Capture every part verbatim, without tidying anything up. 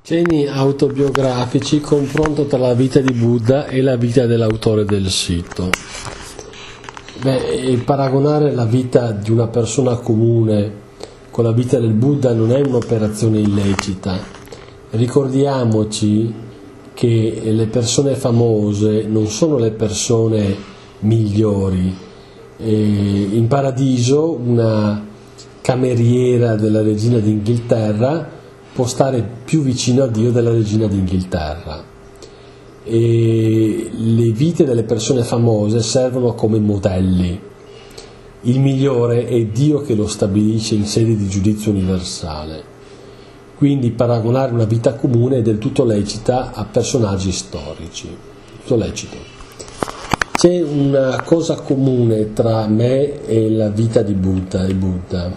Cenni autobiografici, confronto tra la vita di Buddha e la vita dell'autore del sito. Beh, paragonare la vita di una persona comune con la vita del Buddha non è un'operazione illecita. Ricordiamoci che le persone famose non sono le persone migliori. E in paradiso una cameriera della regina d'Inghilterra può stare più vicino a Dio della regina d'Inghilterra, e le vite delle persone famose servono come modelli. Il migliore è Dio che lo stabilisce in sede di giudizio universale, quindi paragonare una vita comune è del tutto lecita a personaggi storici, tutto lecito. C'è una cosa comune tra me e la vita di Buddha e Buddha.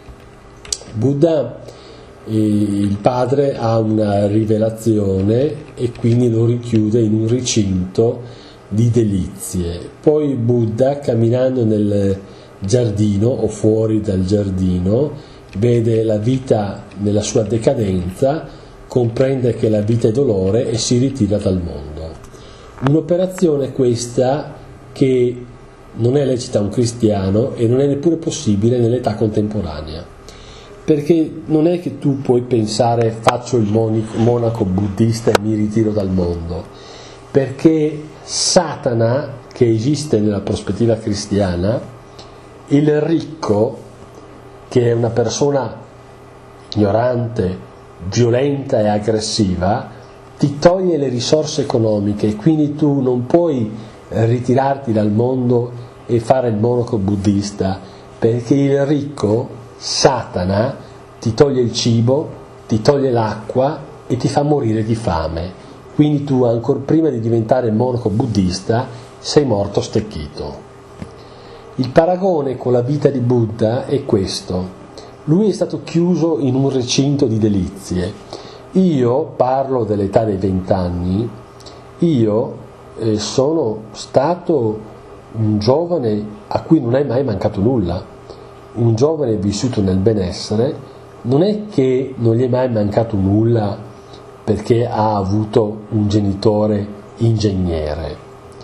Buddha il padre ha una rivelazione e quindi lo richiude in un recinto di delizie. Poi Buddha, camminando nel giardino o fuori dal giardino, vede la vita nella sua decadenza, comprende che la vita è dolore e si ritira dal mondo. Un'operazione questa che non è lecita a un cristiano e non è neppure possibile nell'età contemporanea. Perché non è che tu puoi pensare faccio il monico, monaco buddista e mi ritiro dal mondo, perché Satana, che esiste nella prospettiva cristiana, il ricco, che è una persona ignorante, violenta e aggressiva, ti toglie le risorse economiche, quindi tu non puoi ritirarti dal mondo e fare il monaco buddista, perché il ricco, Satana, ti toglie il cibo, ti toglie l'acqua e ti fa morire di fame. Quindi tu, ancora prima di diventare monaco buddista, sei morto stecchito. Il paragone con la vita di Buddha è questo. Lui è stato chiuso in un recinto di delizie. Io parlo dell'età dei vent'anni. Io eh, sono stato un giovane a cui non è mai mancato nulla. Un giovane vissuto nel benessere, non è che non gli è mai mancato nulla perché ha avuto un genitore ingegnere,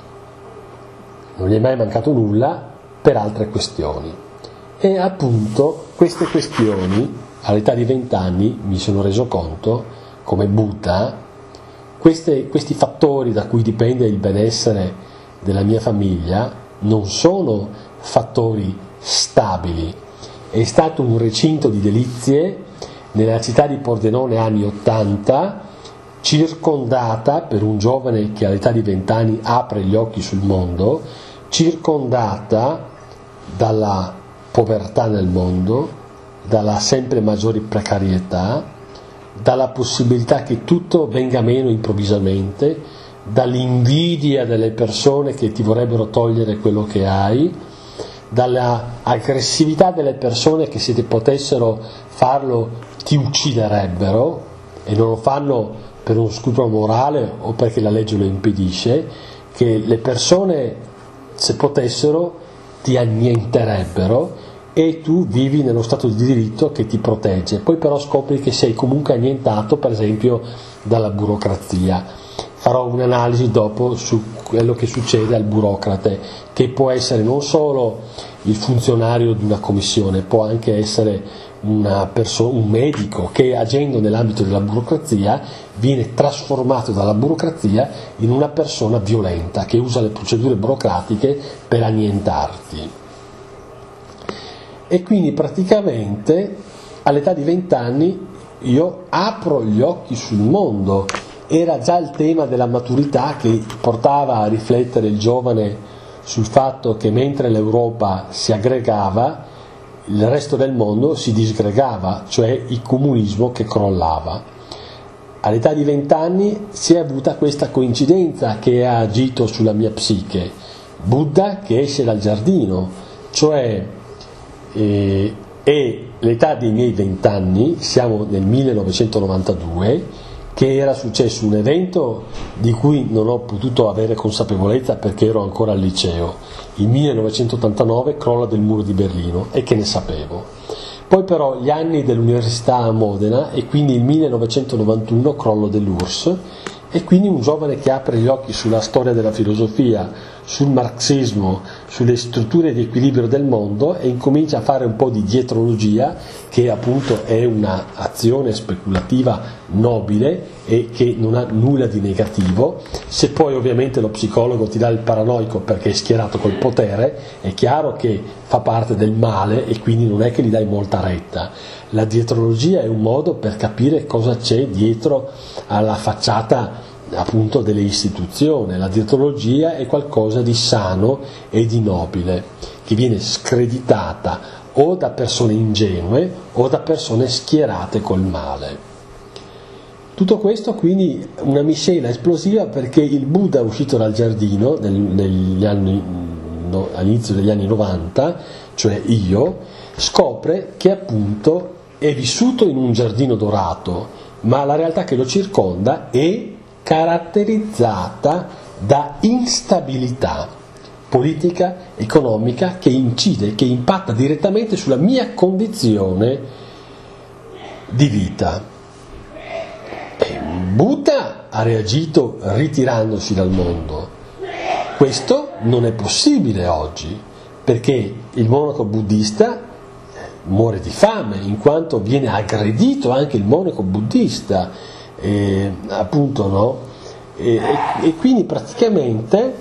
non gli è mai mancato nulla per altre questioni, e appunto queste questioni all'età di vent'anni mi sono reso conto come Buddha, queste, questi fattori da cui dipende il benessere della mia famiglia non sono fattori stabili. È stato un recinto di delizie nella città di Pordenone anni ottanta, circondata, per un giovane che all'età di vent'anni apre gli occhi sul mondo, circondata dalla povertà nel mondo, dalla sempre maggiore precarietà, dalla possibilità che tutto venga meno improvvisamente, dall'invidia delle persone che ti vorrebbero togliere quello che hai, dalla aggressività delle persone che se ti potessero farlo ti ucciderebbero e non lo fanno per uno scrupolo morale o perché la legge lo impedisce, che le persone se potessero ti annienterebbero e tu vivi nello stato di diritto che ti protegge, poi però scopri che sei comunque annientato, per esempio dalla burocrazia. Farò un'analisi dopo su quello che succede al burocrate, che può essere non solo il funzionario di una commissione, può anche essere una perso- un medico che, agendo nell'ambito della burocrazia, viene trasformato dalla burocrazia in una persona violenta che usa le procedure burocratiche per annientarti. E quindi praticamente all'età di vent'anni io apro gli occhi sul mondo. Era già il tema della maturità che portava a riflettere il giovane sul fatto che mentre l'Europa si aggregava, il resto del mondo si disgregava, cioè il comunismo che crollava. All'età di vent'anni si è avuta questa coincidenza che ha agito sulla mia psiche. Buddha che esce dal giardino, cioè eh, è l'età dei miei vent'anni, siamo nel millenovecentonovantadue, che era successo un evento di cui non ho potuto avere consapevolezza perché ero ancora al liceo. Il millenovecentottantanove crolla del muro di Berlino, e che ne sapevo. Poi però gli anni dell'università a Modena e quindi il millenovecentonovantuno, crollo dell'U R S S, e quindi un giovane che apre gli occhi sulla storia della filosofia, sul marxismo, sulle strutture di equilibrio del mondo e incomincia a fare un po' di dietrologia, che appunto è un'azione speculativa nobile e che non ha nulla di negativo. Se poi ovviamente lo psicologo ti dà il paranoico perché è schierato col potere, è chiaro che fa parte del male e quindi non è che gli dai molta retta. La dietrologia è un modo per capire cosa c'è dietro alla facciata appunto delle istituzioni. La dietrologia è qualcosa di sano e di nobile, che viene screditata o da persone ingenue o da persone schierate col male. Tutto questo quindi una miscela esplosiva, perché il Buddha è uscito dal giardino nel, negli anni, no, all'inizio degli anni novanta, cioè io, scopre che appunto è vissuto in un giardino dorato, ma la realtà che lo circonda è caratterizzata da instabilità politica, economica, che incide, che impatta direttamente sulla mia condizione di vita. E Buddha ha reagito ritirandosi dal mondo. Questo non è possibile oggi, perché il monaco buddista muore di fame, in quanto viene aggredito anche il monaco buddista, eh, appunto, no? E, e, e quindi praticamente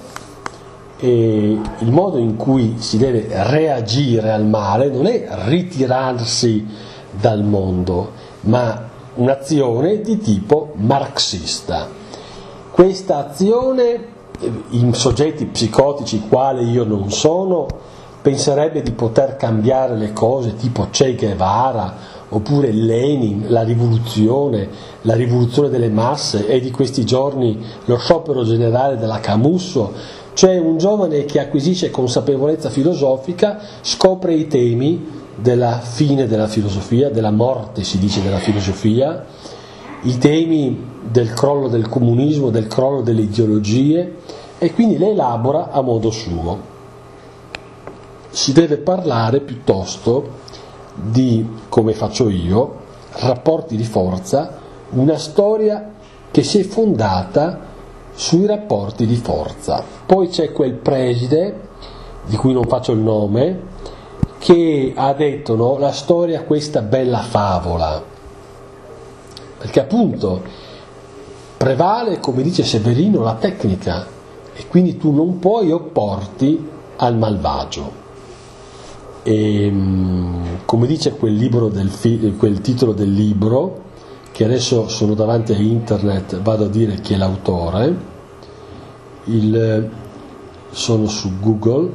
eh, il modo in cui si deve reagire al male non è ritirarsi dal mondo, ma un'azione di tipo marxista. Questa azione, in soggetti psicotici quali io non sono, penserebbe di poter cambiare le cose, tipo Che Guevara oppure Lenin, la rivoluzione, la rivoluzione delle masse, e di questi giorni lo sciopero generale della Camusso. Cioè un giovane che acquisisce consapevolezza filosofica scopre i temi della fine della filosofia, della morte si dice della filosofia, i temi del crollo del comunismo, del crollo delle ideologie, e quindi le elabora a modo suo. Si deve parlare piuttosto di, come faccio io, rapporti di forza, una storia che si è fondata sui rapporti di forza. Poi c'è quel preside, di cui non faccio il nome, che ha detto, no, la storia questa bella favola, perché appunto prevale, come dice Severino, la tecnica, e quindi tu non puoi opporti al malvagio. E, come dice quel, libro del fi- quel titolo del libro, che adesso sono davanti a internet, vado a dire chi è l'autore, il, sono su Google,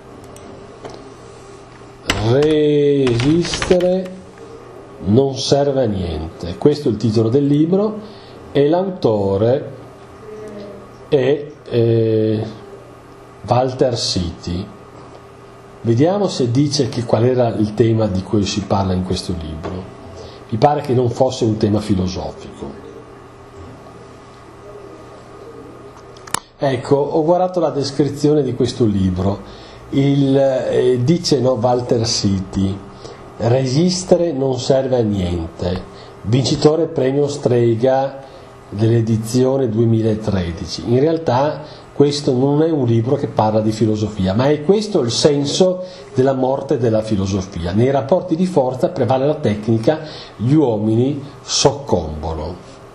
Resistere non serve a niente, questo è il titolo del libro, e l'autore è eh, Walter City. Vediamo se dice che qual era il tema di cui si parla in questo libro. Mi pare che non fosse un tema filosofico. Ecco, ho guardato la descrizione di questo libro. Il, eh, dice, no, Walter City, resistere non serve a niente, vincitore premio Strega dell'edizione duemilatredici. In realtà questo non è un libro che parla di filosofia, ma è questo il senso della morte della filosofia. Nei rapporti di forza prevale la tecnica, gli uomini soccombono.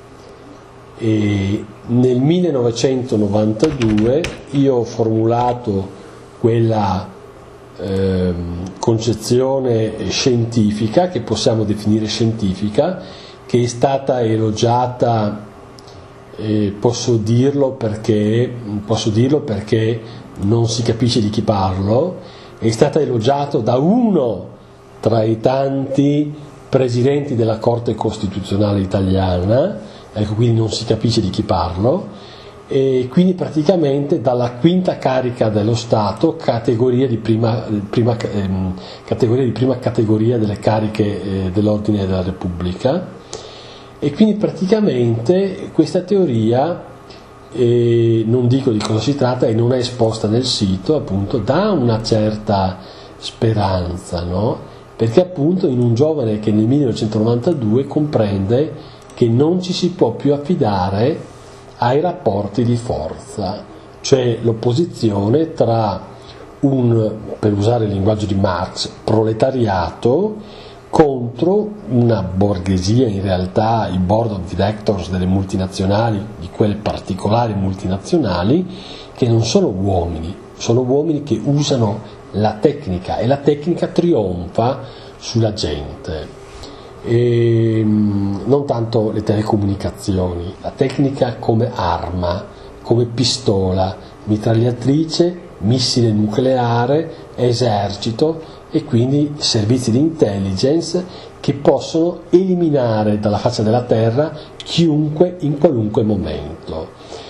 E nel millenovecentonovantadue io ho formulato quella eh, concezione scientifica, che possiamo definire scientifica, che è stata elogiata. Eh, posso dirlo perché posso dirlo perché non si capisce di chi parlo, è stata elogiato da uno tra i tanti presidenti della Corte Costituzionale italiana, ecco, quindi non si capisce di chi parlo, e quindi praticamente dalla quinta carica dello Stato, categoria di prima, prima, ehm, categoria, di prima categoria delle cariche eh, dell'ordine della Repubblica. E quindi praticamente questa teoria, eh, non dico di cosa si tratta e non è esposta nel sito, appunto, dà una certa speranza, no? perché appunto in un giovane che nel millenovecentonovantadue comprende che non ci si può più affidare ai rapporti di forza, cioè l'opposizione tra un, per usare il linguaggio di Marx, proletariato contro una borghesia, in realtà i board of directors delle multinazionali, di quelle particolari multinazionali, che non sono uomini, sono uomini che usano la tecnica e la tecnica trionfa sulla gente. E non tanto le telecomunicazioni, la tecnica come arma, come pistola, mitragliatrice, missile nucleare, esercito e quindi servizi di intelligence che possono eliminare dalla faccia della terra chiunque in qualunque momento.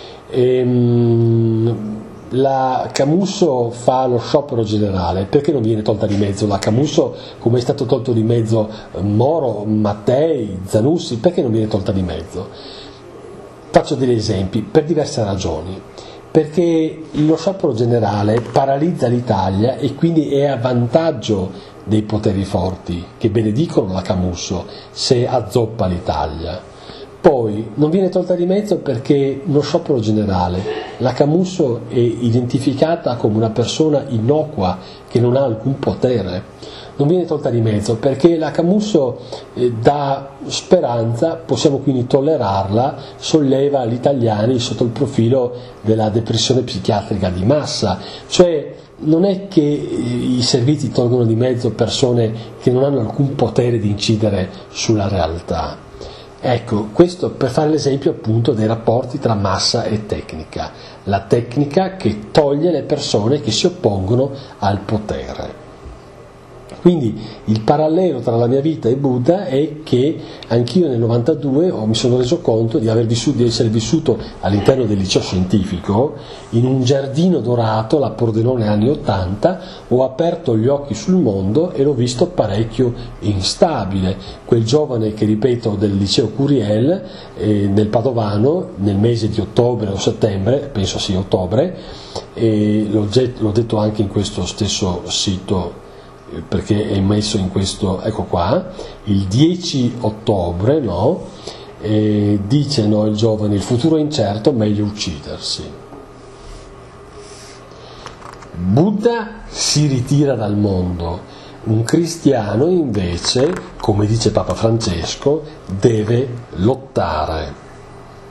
Ehm, La Camusso fa lo sciopero generale, perché non viene tolta di mezzo la Camusso come è stato tolto di mezzo Moro, Mattei, Zanussi, perché non viene tolta di mezzo? Faccio degli esempi per diverse ragioni, perché lo sciopero generale paralizza l'Italia e quindi è a vantaggio dei poteri forti che benedicono la Camusso se azzoppa l'Italia. Poi non viene tolta di mezzo perché lo sciopero generale, la Camusso è identificata come una persona innocua che non ha alcun potere. Non viene tolta di mezzo perché la Camusso eh, dà speranza, possiamo quindi tollerarla, solleva gli italiani sotto il profilo della depressione psichiatrica di massa. Cioè non è che i servizi tolgono di mezzo persone che non hanno alcun potere di incidere sulla realtà. Ecco, questo per fare l'esempio appunto dei rapporti tra massa e tecnica, la tecnica che toglie le persone che si oppongono al potere. Quindi il parallelo tra la mia vita e Buddha è che anch'io nel novantadue oh, mi sono reso conto di, aver vissuto, di essere vissuto all'interno del liceo scientifico, in un giardino dorato, la Pordenone anni ottanta, ho aperto gli occhi sul mondo e l'ho visto parecchio instabile. Quel giovane che ripeto del liceo Curiel, eh, nel Padovano, nel mese di ottobre o settembre, penso sia ottobre, e l'ho, l'ho detto anche in questo stesso sito, perché è messo in questo, ecco qua, il dieci ottobre, no? E dice no, il giovane, il futuro è incerto, meglio uccidersi. Buddha si ritira dal mondo, un cristiano invece, come dice Papa Francesco, deve lottare.